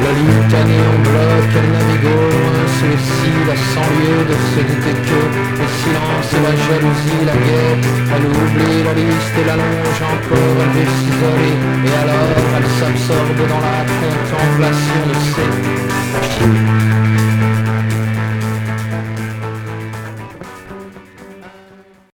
La litanie en bloc, elle navigue au loin sous le cils, à 100 lieues de se douter que le silence et la jalousie, la guerre, elle oublie la liste et l'allonge encore, elle veut s'isoler, et alors elle s'absorbe dans la contemplation de ses machines.